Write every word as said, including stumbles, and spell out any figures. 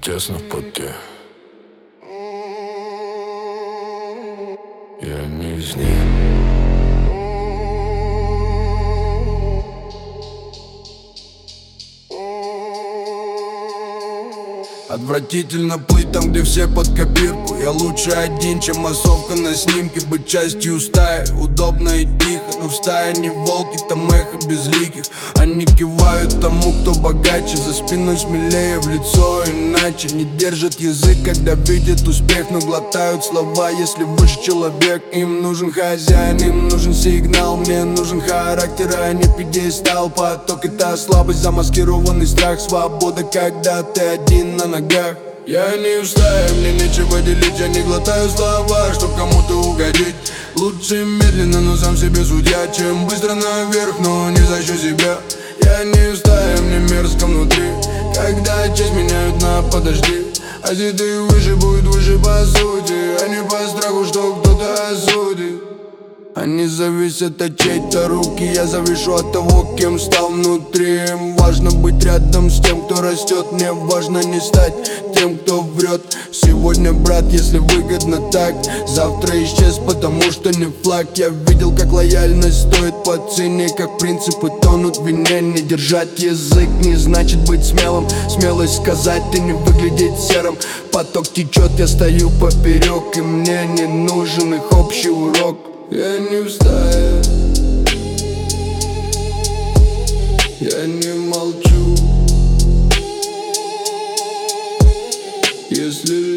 тесно в поте. Я не из них. Отвратительно плыть там, где все под копирку. Я лучше один, чем массовка на снимке. Быть частью стаи, удобно и тихо. Но в стае не волки, там эхо безликих. Они кивают тому, кто богаче. За спиной смелее, в лицо иначе. Не держат язык, когда видят успех, но глотают слова, если выше человек. Им нужен хозяин, им нужен сигнал. Мне нужен характер, а не пьедестал. Поток — это слабость, замаскированный страх. Свобода, когда ты один на ногах. Я не устаю, мне нечего делить. Я не глотаю слова, чтоб кому-то угодить. Лучше медленно, но сам себе судья, чем быстро наверх, но не за счет себя. Я не устаю, мне мерзко внутри, когда честь меняют на подожди. А если ты выше, будет выше по сути, а не по страху, что кто-то осудит. Они зависят от чьей-то руки, я завишу от того, кем стал внутри. Им важно быть рядом с тем, кто растет. Мне важно не стать тем, кто врет. Сегодня, брат, если выгодно так, завтра исчез, потому что не флаг. Я видел, как лояльность стоит по цене, как принципы тонут в вине. Не держать язык не значит быть смелым. Смелость сказать и не выглядеть серым. Поток течет, я стою поперек, и мне не нужен их общий урок. Я не устаю, я не молчу. Если